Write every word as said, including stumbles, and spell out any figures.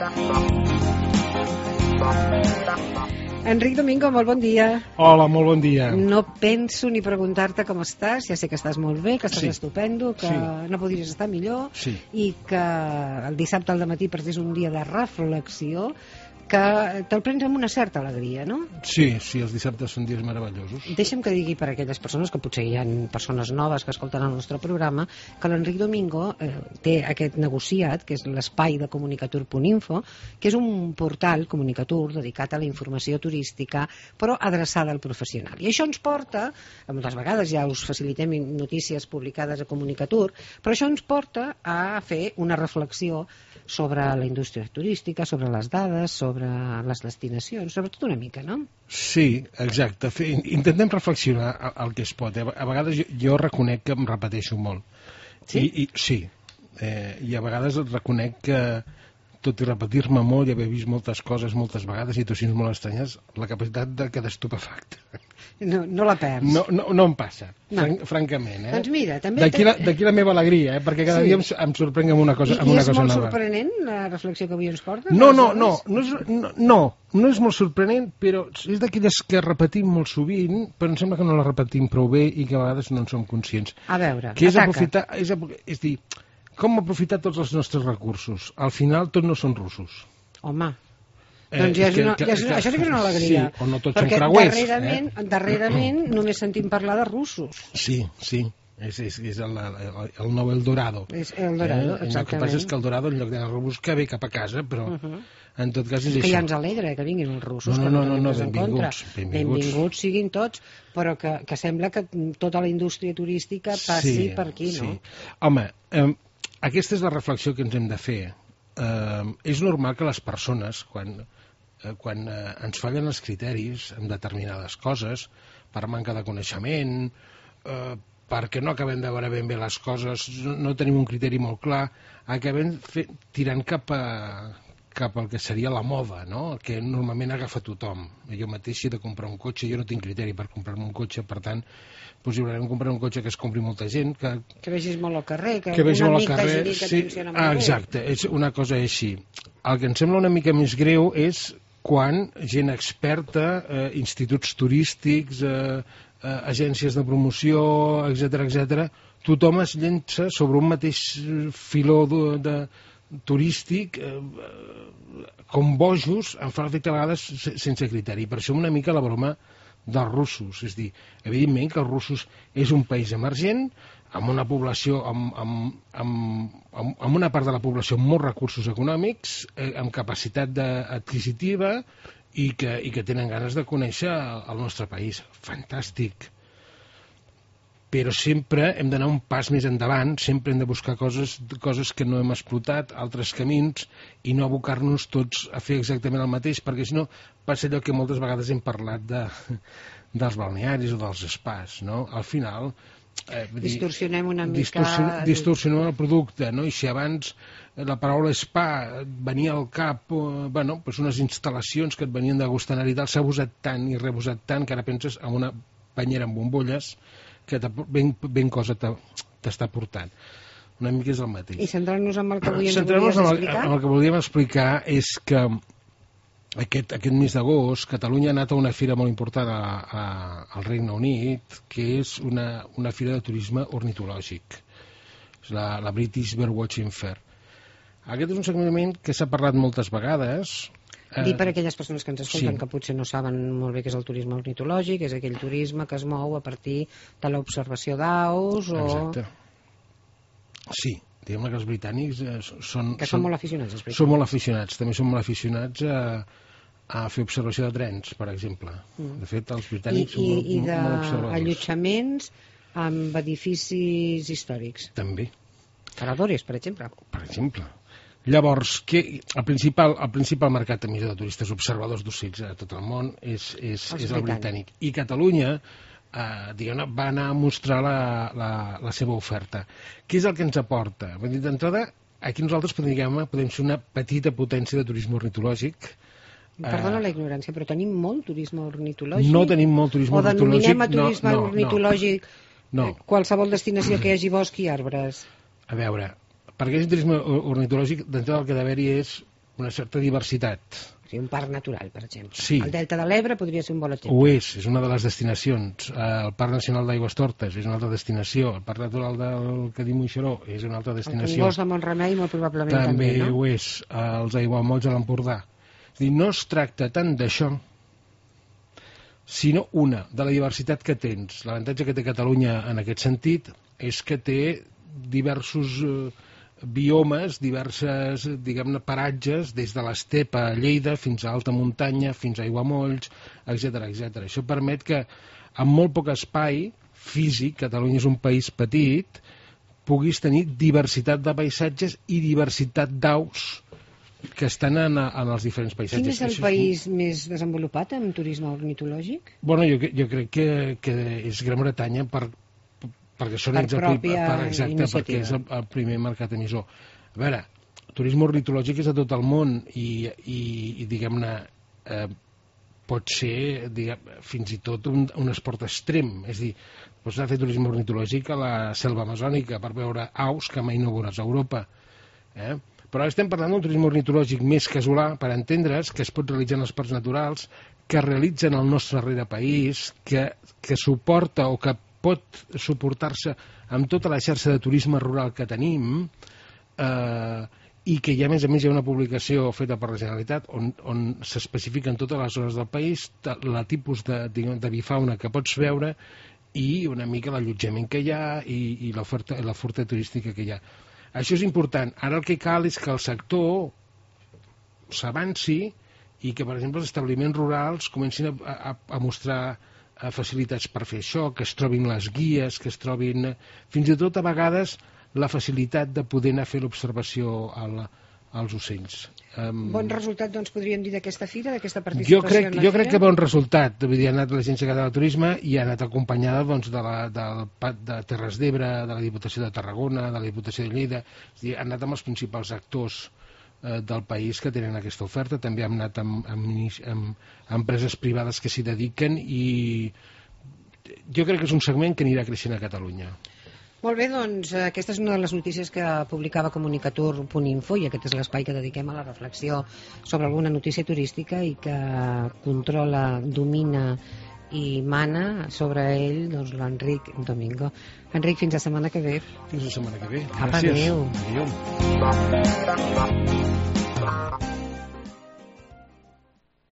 Enric Domingo, molt bon dia. Hola, molt bon dia. No penso ni preguntar-te com estàs, ja sé que estàs molt bé, que estàs Sí. estupendo, que Sí. no podries estar millor, Sí. i que el dissabte al dematí per és un dia de reflexió, que te'l prens amb una certa alegria, no? Sí, sí, els dissabtes són dies meravellosos. Deixa'm que digui per a aquelles persones, que potser hi ha persones noves que escolten el nostre programa, que l'Enric Domingo eh, té aquest negociat, que és l'espai de comunicatur punt info, que és un portal comunicatur dedicat a la informació turística, però adreçada al professional. I això ens porta, moltes vegades ja us facilitem notícies publicades a Comunicatur, però això ens porta a fer una reflexió sobre la indústria turística, sobre les dades, sobre les destinacions, sobretot una mica, no? Sí, exacte. Fe- Intentem reflexionar el que es pot. eh. A vegades jo, jo reconec que em repeteixo molt. Sí? I, i, sí. Eh, I a vegades reconec que, tot i repetir-me molt i haver vist moltes coses moltes vegades, situacions molt estranyes, la capacitat de quedar estupefacte. No, no la perds. No, no, no em passa, No. fran francament. Eh? Doncs mira, també... D'aquí la, d'aquí la meva alegria, eh? Perquè cada Sí. dia em, em sorprenc amb una cosa, I, amb i una és cosa molt nova. sorprenent la reflexió que avui ens porta? No, no, no, no, és, no, no, no és molt sorprenent, però és d'aquelles que repetim molt sovint, però em sembla que no la repetim prou bé i que a vegades no en som conscients. A veure, Que és ataca. aprofitar, és, apro- és dir, com aprofitar tots els nostres recursos. Al final tot no són russos. Home, Eh, doncs ja és és que- una, que- ja és, que- això sí que és una alegria. Sí, o no tots són perquè creuers, darrerament, eh? darrerament només sentim parlar de russos. Sí, sí, és, és, és el, el, el nou Eldorado. És Eldorado, El que exactament. passa és que Eldorado, en lloc d'anar a rebuscar, ve cap a casa, però Uh -huh. en tot cas és Que això. ja ens alegra que vinguin els russos. No, que no, tenim no, no, res en benvinguts, contra. benvinguts. Benvinguts siguin tots, però que, que sembla que tota la indústria turística passi per aquí, no? Sí. Home, eh, aquesta és la reflexió que ens hem de fer. Eh, és normal que les persones, quan, eh, quan eh, ens fallen els criteris en determinades coses, per manca de coneixement, eh, perquè no acabem de veure ben bé les coses, no, no tenim un criteri molt clar, acabem fe, tirant cap a, cap al que seria la moda, no? El que normalment agafa tothom. Jo mateix he de comprar un cotxe, jo no tinc criteri per comprar-me un cotxe, per tant, possiblement comprar un cotxe que es compri molta gent, que, Que vegis molt al carrer, que, que vegi un molt al amic t'hagi carrer. dit que Sí, funciona molt ah, bé. exacte, és una cosa així. El que em sembla una mica més greu és quan gent experta, eh, instituts turístics, eh, eh, agències de promoció, etcètera, etcètera, tothom es llença sobre un mateix filó de, de turístic, eh, com bojos, em fa l'efecte a vegades se- sense criteri. Per això una mica la broma dels russos. És dir, evidentment que els russos és un país emergent, amb una població, amb, amb, amb, amb, amb una part de la població amb molts recursos econòmics, eh, amb capacitat de, adquisitiva i que, i que tenen ganes de conèixer el nostre país. Fantàstic. Però sempre hem d'anar un pas més endavant, sempre hem de buscar coses, coses que no hem explotat, altres camins, i no abocar-nos tots a fer exactament el mateix, perquè si no passa allò que moltes vegades hem parlat de, dels balnearis o dels spas, no? Al final... Eh, vull dir, Distorsionem una mica... distorsion, distorsionem el producte, no? I si abans la paraula spa et venia al cap, eh, bueno, doncs unes instal·lacions que et venien de Gustanari i tal, s'ha abusat tant i rebusat tant que ara penses en una banyera amb bombolles que ben, ben cosa t'està portant. Una mica és el mateix. I centrant-nos en el que avui ens Centrant-nos volies en el, explicar? en el que volíem explicar és que aquest, aquest mes d'agost Catalunya ha anat a una fira molt important a, a, al Regne Unit, que és una, una fira de turisme ornitològic. És la, la British Birdwatching Fair. Aquest és un segment que s'ha parlat moltes vegades. Dir per aquelles persones que ens escolten sí. que potser no saben molt bé què és el turisme ornitològic, és aquell turisme que es mou a partir de l'observació d'aus o... Exacte. Sí, diguem-ne que els britànics eh, són... Que són molt aficionats, els britànics. Són molt aficionats, també són molt aficionats a, a fer observació de trens, per exemple. Mm. De fet, els britànics I, són molt, i, i molt observadors. d'allotjaments amb edificis històrics. També. Paradores, per exemple. Per exemple. Llavors, que el, principal, el principal mercat emissor de turistes observadors d'ocells a tot el món és, és, és el britànic. I Catalunya eh, diguem-ne, va anar a mostrar la, la, la seva oferta. Què és el que ens aporta? D'entrada, aquí nosaltres podem, podem ser una petita potència de turisme ornitològic. Perdona la ignorància, però tenim molt turisme ornitològic? No tenim molt turisme ornitològic. O denominem a turisme no, no, ornitològic no. qualsevol destinació que hi hagi bosc i arbres? A veure, perquè és un turisme ornitològic, d'entrada el que ha d'haver-hi és una certa diversitat. Sí, un parc natural, per exemple. Sí. El Delta de l'Ebre podria ser un bon exemple. Ho és, és una de les destinacions. El Parc Nacional d'Aigües Tortes és una altra destinació. El Parc Natural del Cadí Moixeró és una altra destinació. El Congost de Montremei molt probablement també, també no? ho és. Els aiguamolls de l'Empordà. És dir, no es tracta tant d'això, sinó una, de la diversitat que tens. L'avantatge que té Catalunya en aquest sentit és que té diversos eh, biomes, diverses, diguem-ne, paratges, des de l'estepa a Lleida fins a alta muntanya, fins a aiguamolls, etcètera, etcètera. Això permet que, amb molt poc espai físic, Catalunya és un país petit, puguis tenir diversitat de paisatges i diversitat d'aus que estan en, en els diferents paisatges. Quin és el Això país és... més desenvolupat en turisme ornitològic? Bueno, jo, jo crec que, que és Gran Bretanya per, perquè són per ells el, pròpia per, exacte, iniciativa. Perquè és el, el primer mercat emissor. A veure, turisme ornitològic és a tot el món i, i, i diguem-ne, eh, pot ser diguem, fins i tot un, un esport extrem. És a dir, pots anar a fer turisme ornitològic a la selva amazònica per veure aus que mai no veuràs a Europa. Eh? Però ara estem parlant d'un turisme ornitològic més casolà, per entendre's, que es pot realitzar en els parcs naturals, que es realitzen al nostre darrere país, que, que suporta o que pot suportar-se amb tota la xarxa de turisme rural que tenim, eh, i que hi ha, a més a més, hi ha una publicació feta per la Generalitat on, on s'especifiquen totes les zones del país, la tipus de, de bifauna que pots veure i una mica l'allotjament que hi ha i, i l'oferta turística que hi ha. Això és important. Ara el que cal és que el sector s'avanci i que, per exemple, els establiments rurals comencin a, a, a mostrar facilitats per fer això, que es trobin les guies, que es trobin fins i tot a vegades la facilitat de poder anar a fer l'observació al, als ocells. Um, bon resultat, doncs, podríem dir d'aquesta fira, d'aquesta participació jo crec, en la jo fira? crec que bon resultat. Vull dir, ha anat l'Agència Catalana de Turisme i ha anat acompanyada doncs, de, la, del P A T de Terres d'Ebre, de la Diputació de Tarragona, de la Diputació de Lleida. És dir, ha anat amb els principals actors eh, del país que tenen aquesta oferta. També ha anat amb, amb, amb, amb empreses privades que s'hi dediquen i jo crec que és un segment que anirà creixent a Catalunya. Molt bé, doncs aquesta és una de les notícies que publicava comunicatur punt info i aquest és l'espai que dediquem a la reflexió sobre alguna notícia turística i que controla, domina i mana sobre ell doncs, l'Enric Domingo. Enric, fins la setmana que ve. Fins la setmana que ve. Apa, Gràcies. adéu. Adéu.